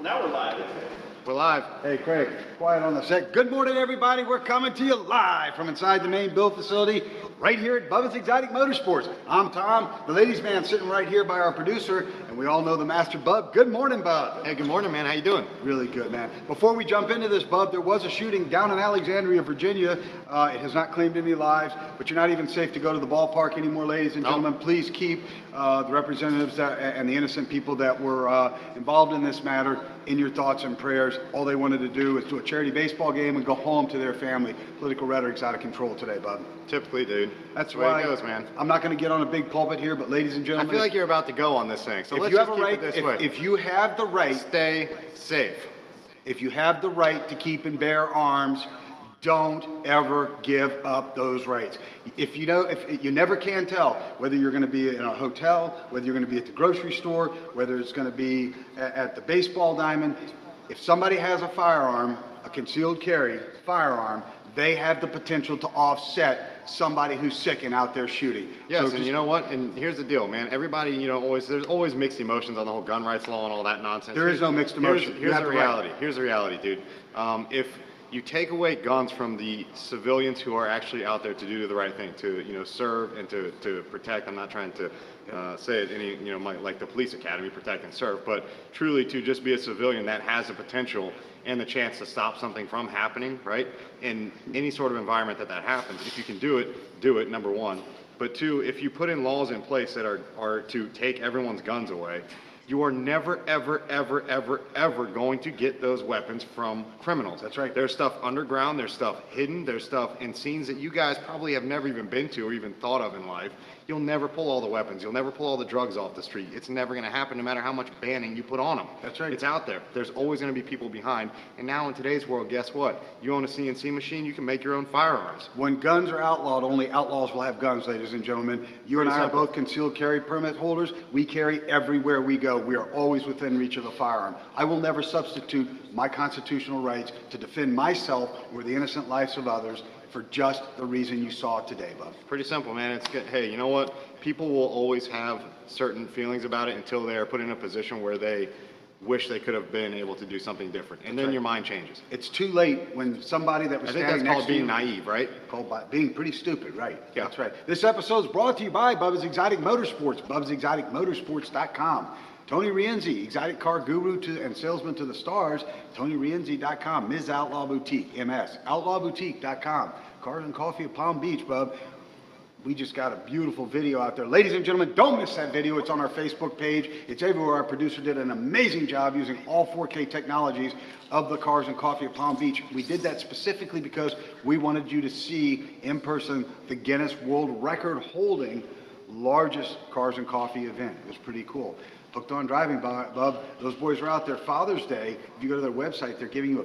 Now we're live. We're live. Hey, Craig, quiet on the set. Good morning, everybody. We're coming to you live from inside the main build facility right here at Bubba's Exotic Motorsports. I'm Tom, the ladies' man, sitting right here by our producer, and we all know the master, Bub. Good morning, Bub. Hey, good morning, man. How you doing? Really good, man. Before we jump into this, Bub, there was a shooting down in Alexandria, Virginia. It has not claimed any lives, but you're not even safe to go to the ballpark anymore, ladies and gentlemen. Please keep the representatives and the innocent people that were involved in this matter in your thoughts and prayers. All they wanted to do is do a charity baseball game and go home to their family. Political rhetoric's out of control today, Bub. Typically, dude. That's the way why it goes, man. I'm not going to get on a big pulpit here, but ladies and gentlemen, I feel like you're about to go on this thing, so let's you just have a keep right, it this way. if you have the right, Stay safe. if you have the right to keep and bear arms, don't ever give up those rights. If you never can tell whether you're going to be in a hotel, whether you're going to be at the grocery store, whether it's going to be at the baseball diamond. If somebody has a firearm, a concealed carry firearm, they have the potential to offset somebody who's sick and out there shooting. Yes, So and you know what? And here's the deal, man. Everybody, there's always mixed emotions on the whole gun rights law and all that nonsense. There is no mixed emotion. Here's the reality. Here's the reality, dude. If you take away guns from the civilians who are actually out there to do the right thing, to serve and to protect. I'm not trying to say it like the police academy, protect and serve, but truly to just be a civilian that has the potential and the chance to stop something from happening, right? In any sort of environment that happens, if you can do it, number one. But two, if you put in laws in place that are to take everyone's guns away, you are never, ever, ever, ever, ever going to get those weapons from criminals. That's right. There's stuff underground, there's stuff hidden, there's stuff in scenes that you guys probably have never even been to or even thought of in life. You'll never pull all the weapons. You'll never pull all the drugs off the street. It's never going to happen no matter how much banning you put on them. That's right. It's out there. There's always going to be people behind. And now in today's world, guess what? You own a CNC machine, you can make your own firearms. When guns are outlawed, only outlaws will have guns, ladies and gentlemen. You and I are both concealed carry permit holders. We carry everywhere we go. We are always within reach of a firearm. I will never substitute my constitutional rights to defend myself or the innocent lives of others for just the reason you saw today, Bub. Pretty simple, man. It's good. Hey, you know what? People will always have certain feelings about it until they are put in a position where they wish they could have been able to do something different. And then your mind changes. It's too late when somebody that was I think standing that's next called to you... being naive, right? Called by being pretty stupid, right? Yeah. That's right. This episode is brought to you by Bubba's Exotic Motorsports, BubbsExoticMotorsports.com. Tony Rienzi, exotic car guru and salesman to the stars, TonyRienzi.com. Ms. Outlaw Boutique, MS. OutlawBoutique.com. Cars and Coffee of Palm Beach, Bub. We just got a beautiful video out there. Ladies and gentlemen, don't miss that video. It's on our Facebook page. It's everywhere. Our producer did an amazing job using all 4K technologies of the Cars and Coffee of Palm Beach. We did that specifically because we wanted you to see in person the Guinness World Record holding largest Cars and Coffee event. It was pretty cool. Hooked on Driving, Bub. Those boys are out there. Father's Day, if you go to their website, they're giving you a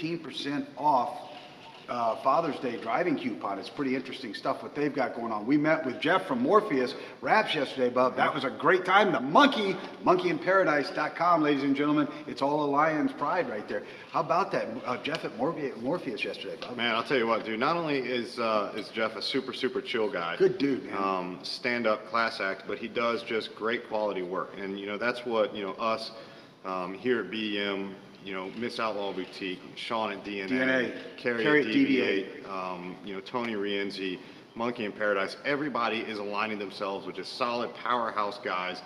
15% off Father's Day driving coupon. It's pretty interesting stuff what they've got going on. We met with Jeff from Morpheus Wraps yesterday, Bub. That was a great time. The monkeyinparadise.com, ladies and gentlemen. It's all a lion's pride right there. How about that? Jeff at Morpheus yesterday, Bub. Man, I'll tell you what, dude. Not only is Jeff a super, super chill guy. Good dude, man. Stand-up class act, but he does just great quality work. And, that's what, us here at BEM, Miss Outlaw Boutique, Sean at DNA, Carrie at DV8, Tony Rienzi, Monkey in Paradise. Everybody is aligning themselves with just solid powerhouse guys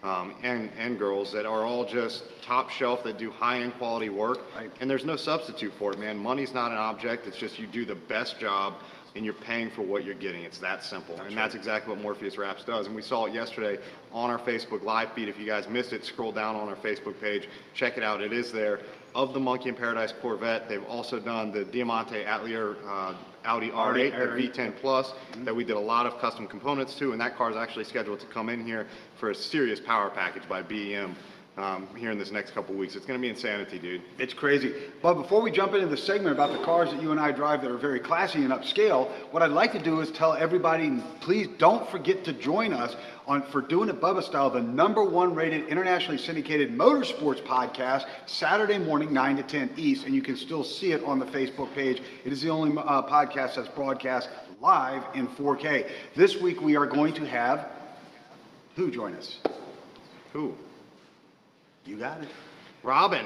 and girls that are all just top shelf, that do high-end quality work. Right. And there's no substitute for it, man. Money's not an object. It's just you do the best job and you're paying for what you're getting. It's that simple. That's exactly what Morpheus Wraps does. And we saw it yesterday on our Facebook live feed. If you guys missed it, scroll down on our Facebook page. Check it out. It is there. Of the Monkey in Paradise Corvette, they've also done the Diamante Atelier Audi R8, the V10 Plus, that we did a lot of custom components to. And that car is actually scheduled to come in here for a serious power package by BEM. Here in this next couple weeks. It's going to be insanity, dude. It's crazy. But before we jump into the segment about the cars that you and I drive that are very classy and upscale, what I'd like to do is tell everybody, please don't forget to join us for Doing It Bubba Style, the #1 rated internationally syndicated motorsports podcast, Saturday morning, 9 to 10 East, and you can still see it on the Facebook page. It is the only podcast that's broadcast live in 4K. This week we are going to have, who join us? Who? You got it. Robin.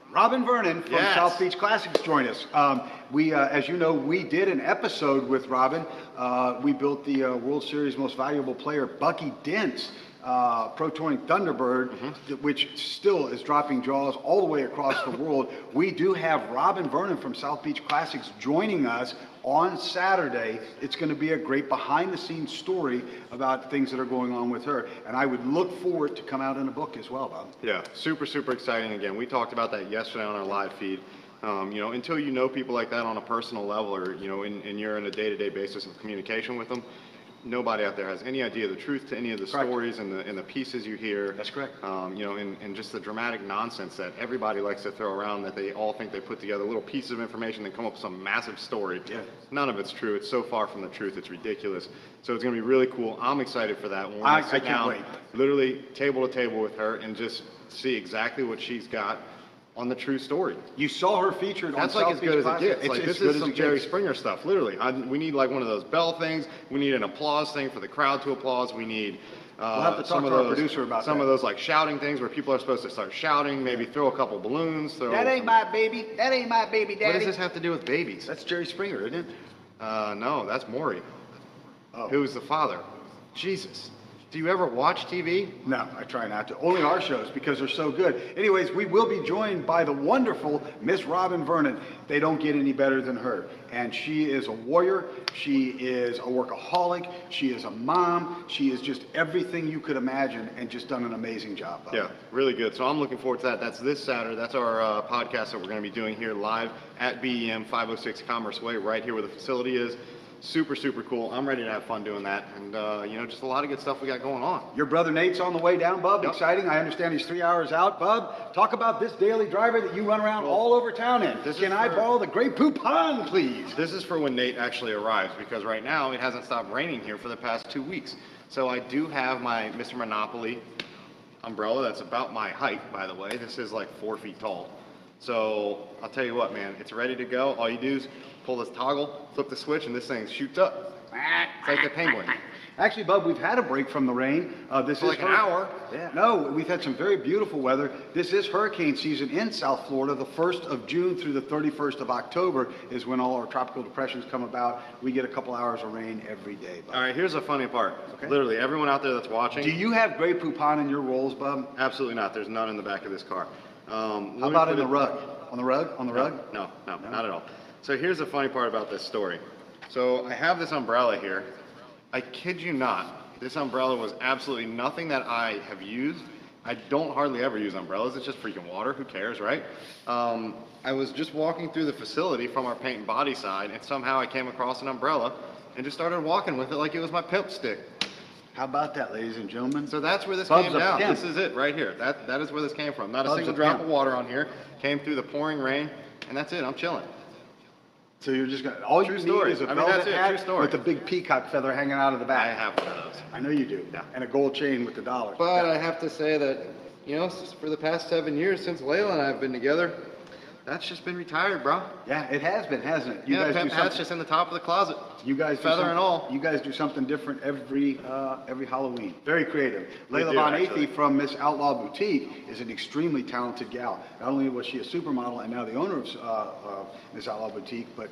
Robin Vernon from Yes. South Beach Classics joined us. As you know, we did an episode with Robin. We built the World Series most valuable player, Bucky Dent's Pro Touring Thunderbird, which still is dropping jaws all the way across the world. We do have Robin Vernon from South Beach Classics joining us on Saturday. It's going to be a great behind-the-scenes story about things that are going on with her. And I would look forward to come out in a book as well, Bob. Yeah, super, super exciting. Again, we talked about that yesterday on our live feed. Until you know people like that on a personal level, or and you're in a day-to-day basis of communication with them, nobody out there has any idea the truth to any of the Correct. stories and the pieces you hear. That's correct. And just the dramatic nonsense that everybody likes to throw around, that they all think they put together little pieces of information and come up with some massive story. Yeah. None of it's true. It's so far from the truth. It's ridiculous. So it's going to be really cool. I'm excited for that. We're I gonna sit can't down, wait. literally table to table with her and just see exactly what she's got on the true story. You saw her featured on That's South like as Beach good as it Classics. gets. Like, It's this as good is as some it Jerry gets. Springer stuff, literally. We need like one of those bell things. We need an applause thing for the crowd to applause. We need have to talk some to of our those, producer about some that. of those like shouting things where people are supposed to start shouting, maybe throw a couple balloons. That ain't my baby. That ain't my baby, What daddy. does this have to do with babies? That's Jerry Springer, isn't it? No, that's Maury, Oh. who's the father. Jesus. Do you ever watch TV? No, I try not to. Only our shows because they're so good. Anyways, we will be joined by the wonderful Miss Robin Vernon. They don't get any better than her. And she is a warrior. She is a workaholic. She is a mom. She is just everything you could imagine and just done an amazing job. Bob. Yeah, really good. So I'm looking forward to that. That's this Saturday. That's our podcast that we're going to be doing here live at BEM 506 Commerce Way, right here where the facility is. Super, super cool. I'm ready to have fun doing that. And, just a lot of good stuff we got going on. Your brother Nate's on the way down, Bub. Yep. Exciting. I understand he's 3 hours out. Bub, talk about this daily driver that you run around all over town in. this is Can I for- borrow the Grey Poupon, please? This is for when Nate actually arrives, because right now it hasn't stopped raining here for the past 2 weeks. So I do have my Mr. Monopoly umbrella. That's about my height, by the way. This is like 4 feet tall. So I'll tell you what, man, it's ready to go. All you do is pull this toggle, flip the switch, and this thing shoots up. It's like the penguin. Actually, Bub, we've had a break from the rain. This For is like an hour. Yeah. No, we've had some very beautiful weather. This is hurricane season in South Florida. The 1st of June through the 31st of October is when all our tropical depressions come about. We get a couple hours of rain every day, Bub. All right, here's the funny part. Okay. Literally, everyone out there that's watching, Do you have Grey Poupon in your rolls, Bub? absolutely not. There's none in the back of this car. How about in the rug? On the rug? On the rug? No, not at all. So here's the funny part about this story. So I have this umbrella here. I kid you not, this umbrella was absolutely nothing that I have used. I don't hardly ever use umbrellas. It's just freaking water. Who cares, right? I was just walking through the facility from our paint and body side, and somehow I came across an umbrella and just started walking with it like it was my pimp stick. How about that, ladies and gentlemen? So that's where this Bub's came a down. pimp. This is it right here. That is where this came from. Not a Bub's single a drop pimp. of water on here. Came through the pouring rain, and that's it. I'm chilling. So you're just gonna, all True you story. need is a I mean, velvet that's it, hat true story. with a big peacock feather hanging out of the I back. have one of those. I know you do. Yeah. And a gold chain with the dollar. But I have to say that, for the past 7 years since Layla and I have been together, that's just been retired, bro. Yeah, it has been, hasn't it? You Yeah, guys pimp do hat's something. just in the top of the closet. You guys do feather something- and all. You guys do something different every Halloween. Very creative. We Layla do, Von actually. Athey from Miss Outlaw Boutique is an extremely talented gal. Not only was she a supermodel and now the owner of Miss Outlaw Boutique, but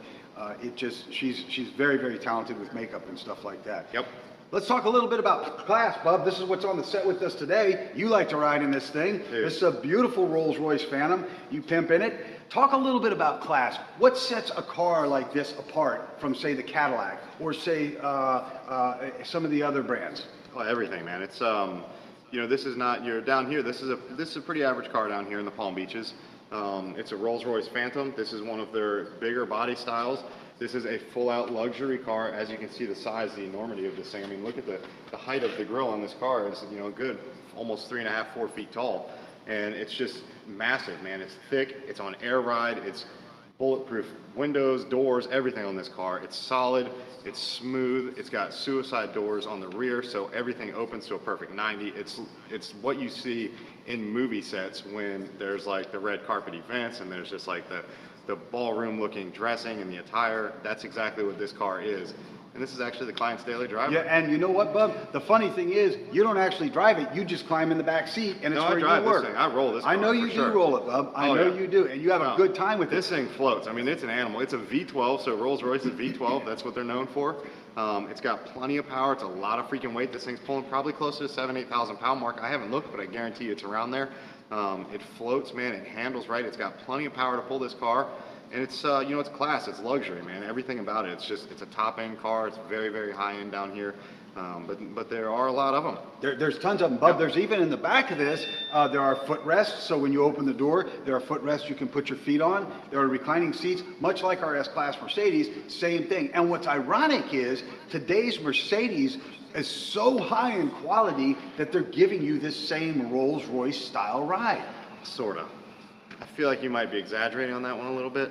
she's very, very talented with makeup and stuff like that. Yep. Let's talk a little bit about Class, Bub. This is what's on the set with us today. You like to ride in this thing. Dude. This is a beautiful Rolls-Royce Phantom. You pimp in it. Talk a little bit about Class. What sets a car like this apart from, say, the Cadillac or, say, some of the other brands? Well, everything, man. It's this is not, you're down here. This is a pretty average car down here in the Palm Beaches. It's a Rolls-Royce Phantom. This is one of their bigger body styles. This is a full-out luxury car. As you can see, the size, the enormity of this thing. I mean, look at the height of the grille on this car is, good, almost 3.5, 4 feet tall. And it's just massive, man. It's thick. It's on air ride. It's bulletproof windows, doors, everything on this car. It's solid. It's smooth. It's got suicide doors on the rear, so everything opens to a perfect 90. It's what you see in movie sets when there's like the red carpet events and there's just like the ballroom looking dressing and the attire. That's exactly what this car is. and this is actually the client's daily driver. Yeah, and you know what, Bub? The funny thing is, you don't actually drive it. You just climb in the back seat, and it's No, where I drive you work. this thing. I roll this car, I know you for sure. do roll it, Bub. I Oh, know yeah. you do, and you have a good time with This it. thing floats. I mean, it's an animal. It's a V12, so Rolls-Royce is V12. That's what they're known for. It's got plenty of power. It's a lot of freaking weight. This thing's pulling probably close to the 7,000-8,000 pound mark. I haven't looked, but I guarantee you it's around there. It floats, man. It handles right. It's got plenty of power to pull this car. And it's, you know, it's class. It's luxury, man. Everything about it. It's a top-end car. It's very, very high-end down here. But there are a lot of them. There's tons of them, Bub. There's even in the back of this, there are footrests. So when you open the door, there are footrests you can put your feet on. There are reclining seats, much like our S-Class Mercedes, same thing. And what's ironic is today's Mercedes is so high in quality that they're giving you this same Rolls-Royce style ride. Sort of. I feel like you might be exaggerating on that one a little bit.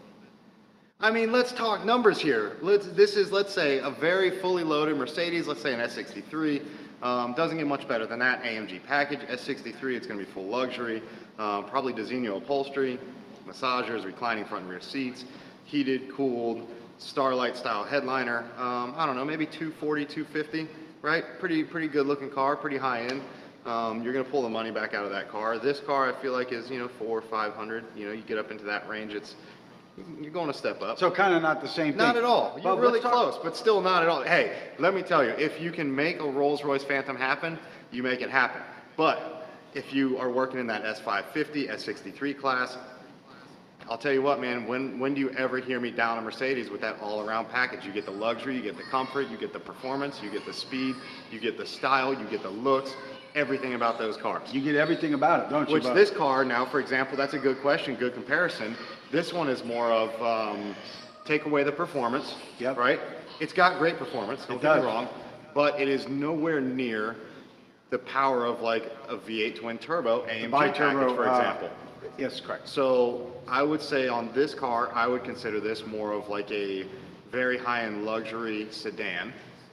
I mean, let's talk numbers here. This is, let's say, a very fully loaded Mercedes, let's say an S63. Doesn't get much better than that. AMG package, S63, it's going to be full luxury. Probably Designo upholstery, massagers, reclining front and rear seats, heated, cooled, Starlight style headliner. I don't know, maybe 240, 250, right? Pretty good looking car, pretty high end. You're going to pull the money back out of that car. This car, I feel like, is, you know, 400 or 500. You know, you get up into that range, you're going to step up. So kind of not the same thing. Not at all. You're Bub, really let's close, but still not at all. Hey, let me tell you, if you can make a Rolls-Royce Phantom happen, you make it happen. But if you are working in that S550, S63 class, I'll tell you what, man, when do you ever hear me down a Mercedes with that all-around package? You get the luxury, you get the comfort, you get the performance, you get the speed, you get the style, you get the looks, everything about those cars. You get everything about it, don't you, Which Bub? this car now, for example, that's a good question, good comparison. This one is more of take away the performance, Yep. right? It's got great performance, don't It get me does. wrong, but it is nowhere near the power of like a V8 twin turbo AMG package, for example. Yes, correct. So I would say on this car, I would consider this more of like a very high-end luxury sedan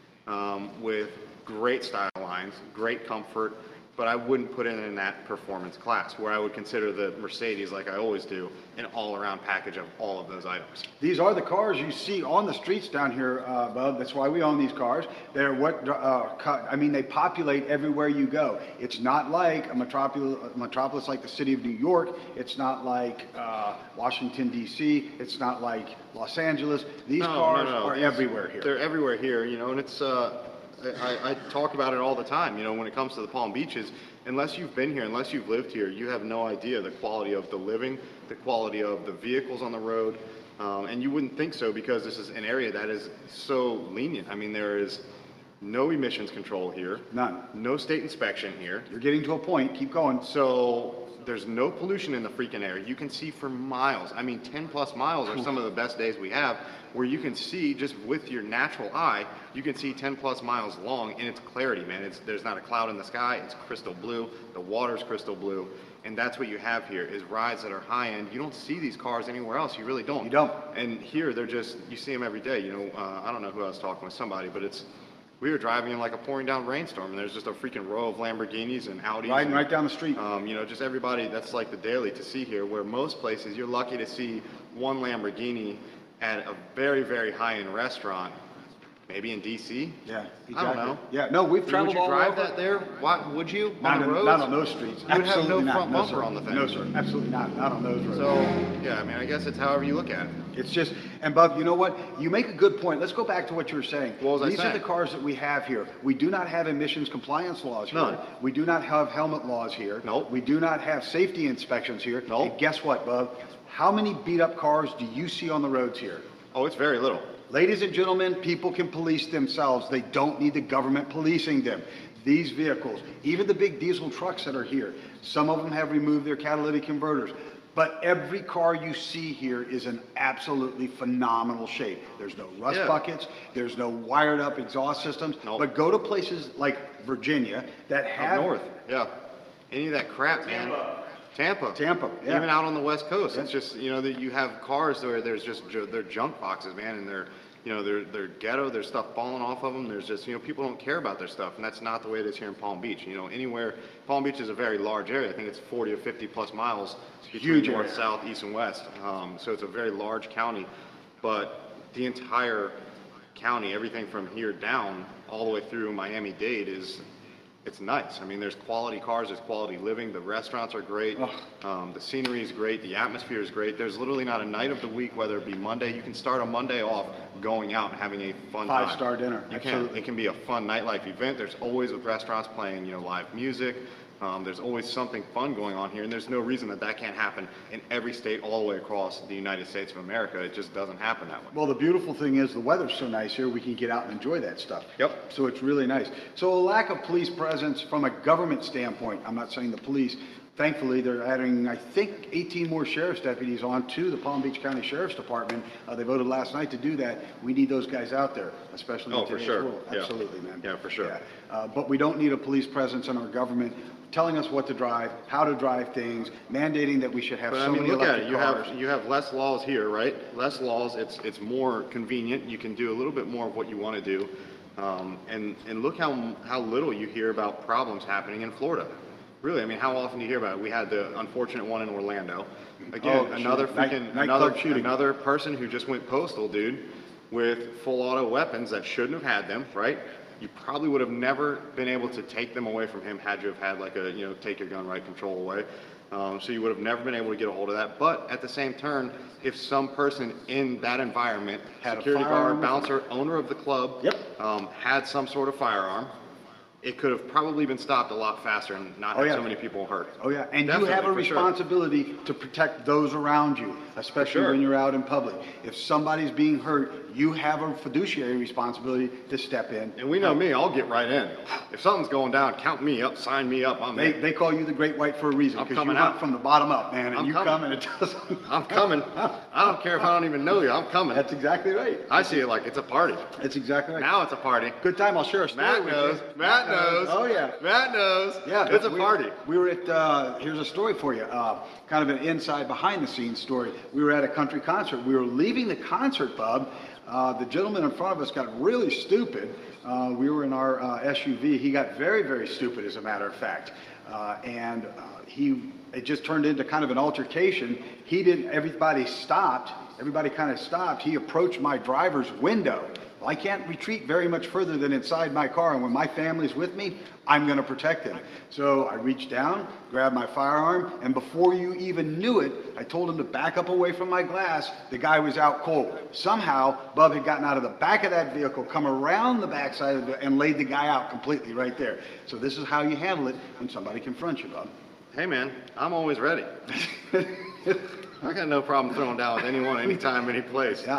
with great style lines, great comfort, but I wouldn't put it in that performance class where I would consider the Mercedes, like I always do, an all-around package of all of those items. These are the cars you see on the streets down here, Bub. That's why we own these cars. They're what, I mean, they populate everywhere you go. It's not like a metropolis like the city of New York. It's not like Washington, D.C. It's not like Los Angeles. These cars are everywhere here. They're everywhere here, you know, and it's, I talk about it all the time, you know, when it comes to the Palm Beaches, unless you've been here, unless you've lived here, you have no idea the quality of the living, the quality of the vehicles on the road, and you wouldn't think so because this is an area that is so lenient. I mean, there is no emissions control here. None. No state inspection here. You're getting to a point. Keep going. So there's no pollution in the freaking air. You can see for miles. I mean, 10 plus miles are some of the best days we have where you can see just with your natural eye, you can see 10 plus miles long in its clarity, man. There's not a cloud in the sky. It's crystal blue. The water's crystal blue. And that's what you have here is rides that are high end. You don't see these cars anywhere else. You really don't. You don't. And here they're just, you see them every day. You know, I don't know who I was talking with, somebody, but we were driving in like a pouring down rainstorm, and there's just a freaking row of Lamborghinis and Audis. Riding right down the street. You know, just everybody, that's like the daily to see here, where most places you're lucky to see one Lamborghini at a very, very high-end restaurant, maybe in D.C. Yeah, exactly. I don't know. Yeah, no, we've traveled all Would you drive over. that there? Why, would you? Not On the roads? not on those streets. You would have Absolutely no not. front No, bumper sir. on the thing. No, sir. Absolutely not. Not on those roads. So, yeah, I mean, I guess it's however you look at it. It's just, and Bub, you know what? You make a good point. Let's go back to what you were saying. What was I These are saying? the cars that we have here. We do not have emissions compliance laws here. None. We do not have helmet laws here. Nope. We do not have safety inspections here. Nope. And guess what, Bub? How many beat up cars do you see on the roads here? Oh, it's very little. Ladies and gentlemen, people can police themselves. They don't need the government policing them. These vehicles, even the big diesel trucks that are here, some of them have removed their catalytic converters. But every car you see here is in absolutely phenomenal shape. There's no rust Yeah. buckets. There's no wired up exhaust systems. Nope. But go to places like Virginia that have... Up north, yeah. Any of that crap, man. Tampa, yeah. Even out on the West Coast, Yeah. it's just, you know, that you have cars where there's just they're junk boxes, man, and they're, you know, they're ghetto. There's stuff falling off of them. There's just, you know, people don't care about their stuff, and that's not the way it is here in Palm Beach. You know, anywhere, Palm Beach is a very large area. I think it's 40 or 50 plus miles between Huge north, area. south, east, and west. So it's a very large county, but the entire county, everything from here down all the way through Miami-Dade it's nice. I mean, there's quality cars, there's quality living, the restaurants are great, the scenery is great, the atmosphere is great. There's literally not a night of the week, whether it be Monday, you can start a Monday off going out and having a fun time. 5-star dinner. You can. It can be a fun nightlife event. There's always with restaurants playing, live music. There's always something fun going on here, and there's no reason that can't happen in every state all the way across the United States of America. It just doesn't happen that way. Well, the beautiful thing is the weather's so nice here, we can get out and enjoy that stuff. Yep. So it's really nice. So a lack of police presence from a government standpoint, I'm not saying the police, thankfully, they're adding, I think, 18 more sheriff's deputies on to the Palm Beach County Sheriff's Department. They voted last night to do that. We need those guys out there, especially in today's world. Yeah. Absolutely, man. Yeah, for sure. Yeah. But we don't need a police presence in our government telling us what to drive, how to drive things, mandating that we should have But so I mean, many look at electric it. cars. You have less laws here, right? Less laws. It's more convenient. You can do a little bit more of what you want to do. And look how little you hear about problems happening in Florida. Really, I mean, how often do you hear about it? We had the unfortunate one in Orlando. Again, another person who just went postal, dude, with full auto weapons that shouldn't have had them, right? You probably would have never been able to take them away from him had you have had like a, take your gun right control away. So you would have never been able to get a hold of that. But at the same turn, if some person in that environment, Had a security firearm guard, bouncer, owner of the club, had some sort of firearm, it could have probably been stopped a lot faster and not had so many people hurt. Oh, yeah. And Definitely, you have a for sure. responsibility to protect those around you, especially when you're out in public. If somebody's being hurt, you have a fiduciary responsibility to step in. And we know me, I'll get right in. If something's going down, count me up, sign me up, I'm in. They call you the Great White for a reason. I'm Because coming you hunt out. from the bottom up, man. And I'm you coming. come and it doesn't. I'm coming. I don't care if I don't even know you, I'm coming. That's exactly right. I see it like it's a party. That's exactly right. Now it's a party. Good time. I'll share a story Matt with knows. you. Matt knows. Oh, yeah. Matt knows. Yeah, it's a party. We were at, here's a story for you, kind of an inside behind the scenes story. We were at a country concert. We were leaving the concert, Bub. The gentleman in front of us got really stupid. We were in our SUV. He got very, very stupid, as a matter of fact. It just turned into kind of an altercation. Everybody stopped. Everybody kind of stopped. He approached my driver's window. Well, I can't retreat very much further than inside my car, and when my family's with me, I'm going to protect him. So I reached down, grabbed my firearm, and before you even knew it, I told him to back up away from my glass. The guy was out cold. Somehow, Bub had gotten out of the back of that vehicle, come around the backside of it, and laid the guy out completely right there. So this is how you handle it when somebody confronts you, Bub. Hey man, I'm always ready. I got no problem throwing down with anyone, anytime, any place. Yeah,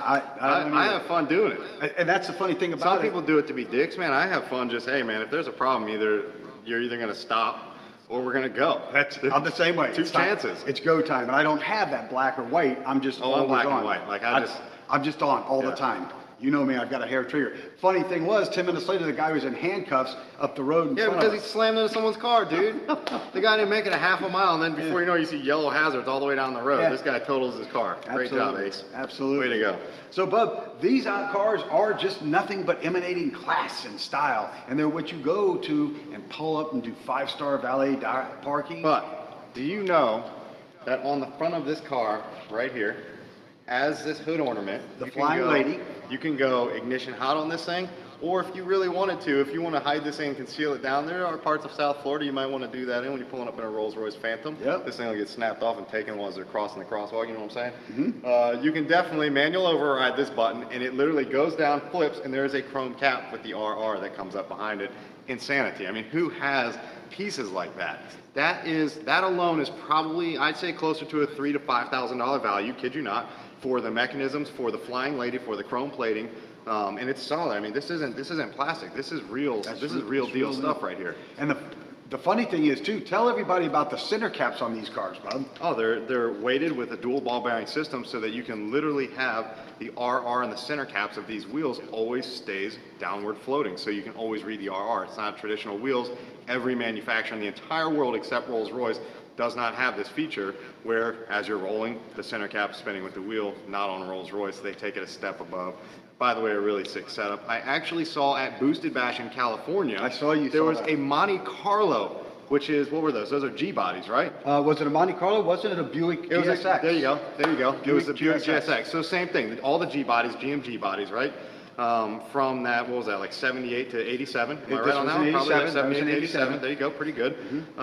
I have fun doing it. And that's the funny thing about Some it. people do it to be dicks, man. I have fun just, hey man, if there's a problem, you're either going to stop or we're going to go. I'm the same way. Two chances. It's go time, and I don't have that black or white. I'm just I'm always black on. and white. Like I'm just on all the time. You know me, I've got a hair trigger. Funny thing was, 10 minutes later, the guy was in handcuffs up the road in front because of he us. slammed into someone's car, dude. The guy didn't make it a half a mile, and then before you know it, you see yellow hazards all the way down the road. Yeah. This guy totals his car. Great job, Ace. Absolutely. Way to go. So, Bub, these cars are just nothing but emanating class and style. And they're what you go to and pull up and do 5-star valet parking. But do you know that on the front of this car, right here, as this hood ornament, The Flying Lady. You can go ignition hot on this thing, or if you really wanted to, if you want to hide this thing and conceal it down, there are parts of South Florida you might want to do that in when you're pulling up in a Rolls-Royce Phantom. Yep. This thing will get snapped off and taken while they're crossing the crosswalk, you know what I'm saying? You can definitely manual override this button, and it literally goes down, flips, and there is a chrome cap with the RR that comes up behind it. Insanity. I mean, who has pieces like that? That alone is probably, I'd say, closer to a $3,000 to $5,000 value, kid you not, for the mechanisms, for the Flying Lady, for the chrome plating, and it's solid. I mean, this isn't plastic. This is real. This is real deal stuff right here. And the funny thing is, too, tell everybody about the center caps on these cars, Bub. Oh, they're weighted with a dual ball bearing system so that you can literally have the RR and the center caps of these wheels always stays downward floating. So you can always read the RR. It's not traditional wheels. Every manufacturer in the entire world except Rolls-Royce does not have this feature where as you're rolling, the center cap is spinning with the wheel, not on a Rolls-Royce. They take it a step above. By the way, a really sick setup. I actually saw at Boosted Bash in California. I saw you. There was a Monte Carlo, which is, what were those? Those are G-bodies, right? Was it a Monte Carlo? Wasn't it a Buick GSX? There you go. It was the Buick GSX. GSX. So same thing. All the G-bodies, GMG bodies, right? from that, what was that, like 78 to 87? Am I right This on was that in one? Probably 87. like That was 78 in to 87. 87. There you go, pretty good.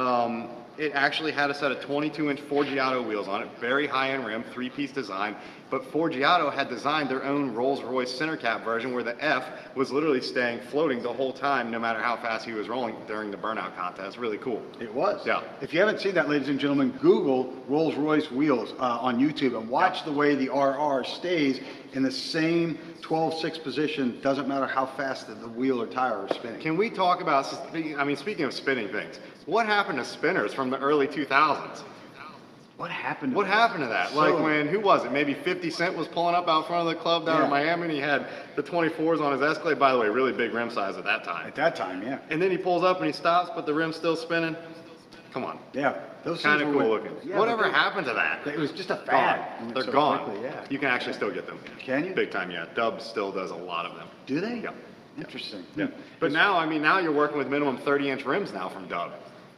It actually had a set of 22-inch Forgiato wheels on it, very high-end rim, three-piece design. But Forgiato had designed their own Rolls-Royce center cap version where the F was literally staying floating the whole time, no matter how fast he was rolling during the burnout contest. Really cool. It was. Yeah. If you haven't seen that, ladies and gentlemen, Google Rolls-Royce wheels on YouTube and watch the way the RR stays in the same 12-6 position. Doesn't matter how fast the wheel or tire are spinning. Can we talk about, speaking of spinning things, what happened to spinners from the early 2000s? What happened? What happened to that? Like when, who was it? Maybe 50 Cent was pulling up out front of the club down in Miami, and he had the 24s on his Escalade. By the way, really big rim size at that time. At that time, yeah. And then he pulls up and he stops, but the rim's still spinning. Come on. Yeah. Those Kind of things were cool looking. Yeah, Whatever but happened to that? It was just a fad. Gone. They're So gone. quickly, yeah. You can actually still get them. Can you? Big time, yeah. Dub still does a lot of them. Do they? Yeah. Interesting. Yeah. But now, now you're working with minimum 30-inch rims now from Dub.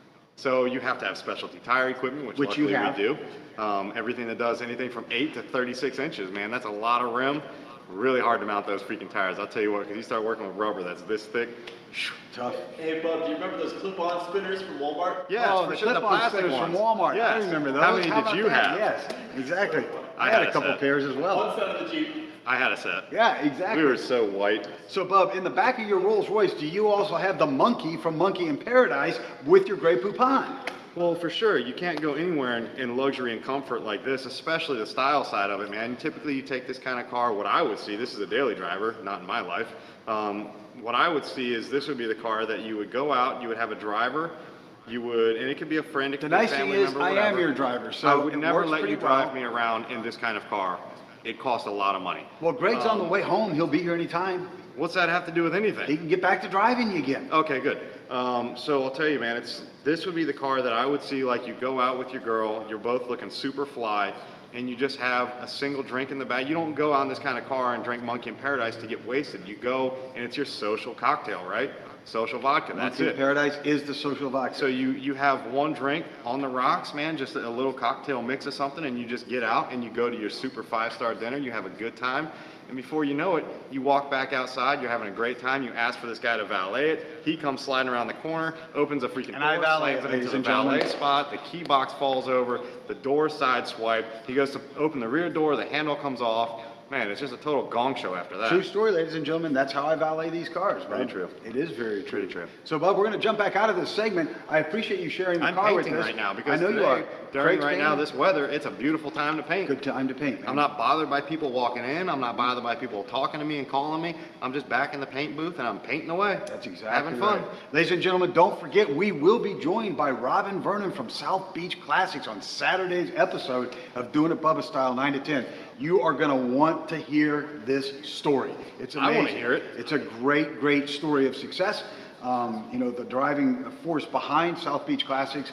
So you have to have specialty tire equipment, which you luckily have. we do. Everything that does anything from 8 to 36 inches, man, that's a lot of rim. Really hard to mount those freaking tires. I'll tell you what, because you start working with rubber that's this thick. Tough. Hey, Bub, do you remember those clip-on spinners from Walmart? Yes, Oh, for the sure, the clip-on plastic spinners ones. from Walmart. Yes. I remember those. How many did about you that? have? Yes, exactly. I I had had a a couple set. pairs as well. One side of the Jeep. I had a set. Yeah, exactly. We were so white. So, Bub, in the back of your Rolls Royce, do you also have the monkey from Monkey in Paradise with your Grey Poupon? Well, for sure, you can't go anywhere in luxury and comfort like this, especially the style side of it, man. Typically, you take this kind of car, what I would see, this is a daily driver, not in my life. What I would see is this would be the car that you would go out, you would have a driver, and it could be a friend, it The could be a nice thing family is, member, I whatever. am your driver, so I would it never works let you pretty drive well. me around in this kind of car. It costs a lot of money. Well, Greg's on the way home. He'll be here anytime. What's that have to do with anything? He can get back to driving you again. Okay, good. So I'll tell you, man, this would be the car that I would see, like, you go out with your girl, you're both looking super fly, and you just have a single drink in the bag. You don't go out in this kind of car and drink Monkey in Paradise to get wasted. You go, and it's your social cocktail, right? Social vodka, that's Monkey in it. Paradise is the social vodka. So you have one drink on the rocks, man, just a little cocktail mix of something, and you just get out and you go to your super 5-star dinner, you have a good time, and before you know it, you walk back outside, you're having a great time, you ask for this guy to valet it, he comes sliding around the corner, opens a freaking And I door, valet slams it, it into ladies the and gentlemen. valet spot, the key box falls over, the door side swipe, he goes to open the rear door, the handle comes off. Man, it's just a total gong show after that. True story, ladies and gentlemen. That's how I valet these cars. Very Bub. true. It is very true. Pretty true. So, Bub, we're going to jump back out of this segment. I appreciate you sharing the I'm car with painting us. right now because I know today, you are. during Craig's right now painting. this weather, it's a beautiful time to paint. Good time to paint, man. I'm not bothered by people walking in. I'm not bothered by people talking to me and calling me. I'm just back in the paint booth and I'm painting away. That's exactly having fun. right. Ladies and gentlemen, don't forget we will be joined by Robin Vernon from South Beach Classics on Saturday's episode of Doing It Bubba Style 9 to 10. You are going to want to hear this story. It's amazing. I wanna hear it. It's a great, great story of success. The driving force behind South Beach Classics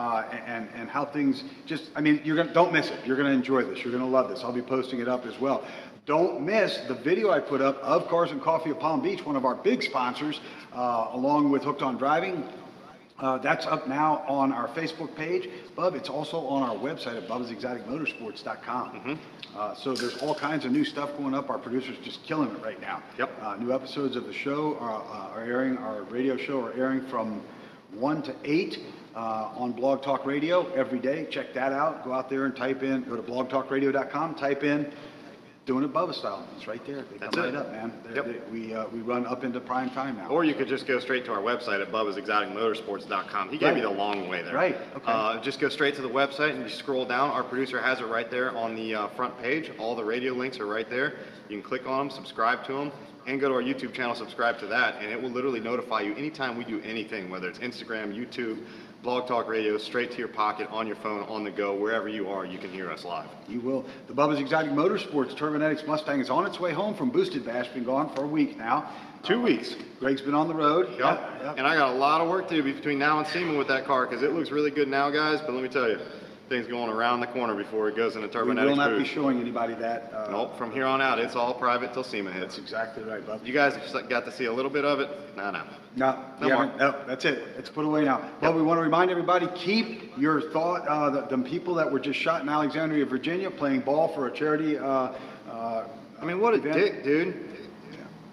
and how things don't miss it. You're going to enjoy this. You're going to love this. I'll be posting it up as well. Don't miss the video I put up of Cars and Coffee of Palm Beach, one of our big sponsors, along with Hooked on Driving. That's up now on our Facebook page. Bub, it's also on our website at bubbasexoticmotorsports.com. So there's all kinds of new stuff going up. Our producer's just killing it right now. Yep. New episodes of the show are airing, our radio show are airing from 1 to 8 on Blog Talk Radio every day. Check that out. Go out there and go to blogtalkradio.com, type in Doing It Bubba Style. It's right there. They That's come it. right up, man. Yep. We run up into prime time now. Or you could just go straight to our website at bubbasexoticmotorsports.com. He gave me the long way there. Right, okay. Just go straight to the website and you scroll down. Our producer has it right there on the front page. All the radio links are right there. You can click on them, subscribe to them, and go to our YouTube channel, subscribe to that, and it will literally notify you anytime we do anything, whether it's Instagram, YouTube, Blog Talk Radio, straight to your pocket, on your phone, on the go, wherever you are, you can hear us live. You will. The Bubba's Exotic Motorsports Turbonetics Mustang is on its way home from Boosted Bash. Been gone for a week now. 2 weeks. Greg's been on the road. Yep. And I got a lot of work to do between now and SEMA with that car because it looks really good now, guys. But let me tell you, thing's going around the corner before it goes into We Turbonetics will not be booth. showing anybody that. Nope, from here on out, it's all private till SEMA hits. That's exactly right, Bub. You guys got to see a little bit of it? No. No, No you more. haven't. No, that's it. It's put away now. But we want to remind everybody, keep your thought, the people that were just shot in Alexandria, Virginia, playing ball for a charity. I mean, what a event. dick, dude.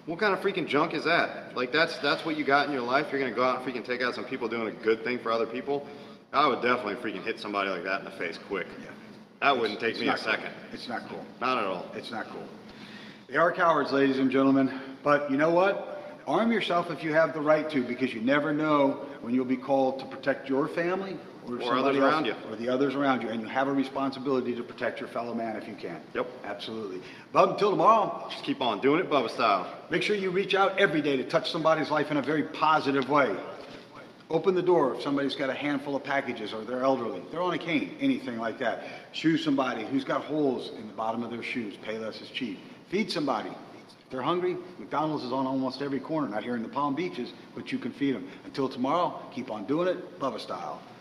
What kind of freaking junk is that? Like, that's what you got in your life? You're going to go out and freaking take out some people doing a good thing for other people? I would definitely freaking hit somebody like that in the face quick. Yeah. That wouldn't take It's me a not cool. second. It's not cool. Not at all. It's not cool. They are cowards, ladies and gentlemen. But you know what? Arm yourself if you have the right to, because you never know when you'll be called to protect your family or somebody others else, around you. or the others around you. And you have a responsibility to protect your fellow man if you can. Yep. Absolutely. Bub, until tomorrow, Just keep on doing it Bubba style. make sure you reach out every day to touch somebody's life in a very positive way. Open the door if somebody's got a handful of packages or they're elderly, they're on a cane, anything like that. Shoe somebody who's got holes in the bottom of their shoes. Pay less is cheap. Feed somebody. If they're hungry, McDonald's is on almost every corner, not here in the Palm Beaches, but you can feed them. Until tomorrow, keep on doing it, Bubba style.